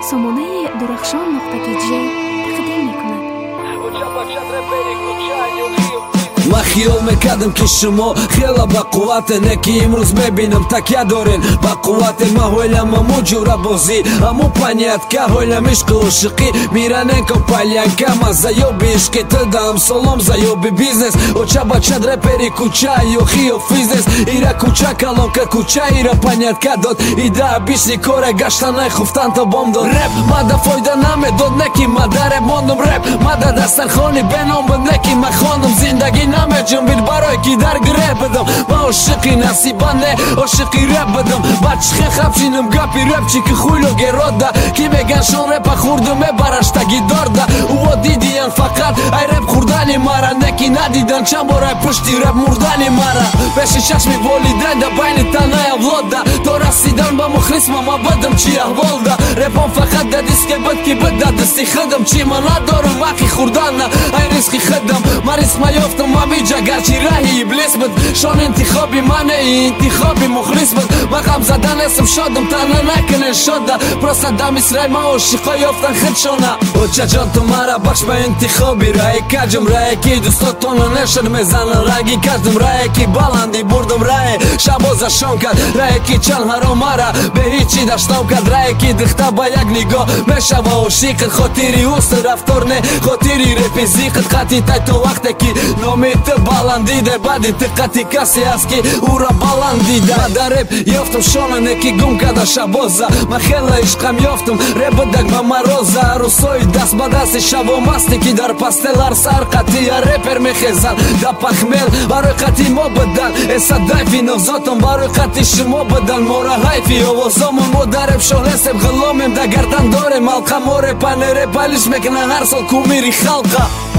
سامانه درخشان.kg تقدیم میکند. من خیال میکردم که شما خیلی با قوت نکی امروز ببینم تکیه دارین با قوت ما هویلم امو جورا بازی امو پانیت که هویلم عشق و عشقی میرنن که پالянка ما زایوبی عشقی تدام سلام زایوبی بیزنس оча бачад репери куча йохи офизнес ира куча калонка куча ира панятка дод ида обични коре гаштана хуфтанта бомдо реп мада фойда намедод неки мадаре мондум реп мада дастархони беном буд неки ма хондум зиндаги намеҷам бир барои ки дар греб бидам ма ошиқи насиба не ошиқи реп бидам бачхе хабчинам гапи репчи ки хуйло герода ки меган шон репа хурду мебараштаги дорда уво дидиян фақат ай реп хурдани мара неки надидан чанд бора пушти реп мурдани мара пеши чашми волидайн да байни танаи авлода то расидан ба мухлисма ма бадам чи аҳволда репон фақат да диске бад ки бада дисти хидам чи ма надорам вақи хурдана ай ризқи хидам ма ризма ёфтам ҳамиҷа гарчи раҳи иблис буд шон интихоби мане интихоби мухлис буд ма ғам задан ҳастам шодам тана накунен шода просто да мисраи ма ошиқо ёфтан хидшона очаҷон ту мара бахш ба интихоби раи каҷам рае ки дӯстотона нешад мезанан ранги каҷдам рае ки баланди бурдам рае шабоза шон кард рае ки чанд ҳаром мара бе ҳичи даштом кард рае ки дихта ба як нигоҳ мешава ошиқат хотири ҳусн рафтор не хотири репи зиқат хати тай то вақте ки номи ту баландиде баъди диққати касе аст ки ӯро баландида дар реп ёфтам шона неки гум карда шабоза ма хела ишқам ёфтам реп будак ба мароза рӯзҳои даст ба дасти шабо масте ки дар пастелар сар қатия репер мехезан да пахмел барои қати мо будан эса дайфи навзотам барои қати шумо будан мора ҳайфи овозомон мо дар реп шонестем ғиломем да гардан дорем алқа мо репа не репа лиш мекунан ҳар сол кумири халқа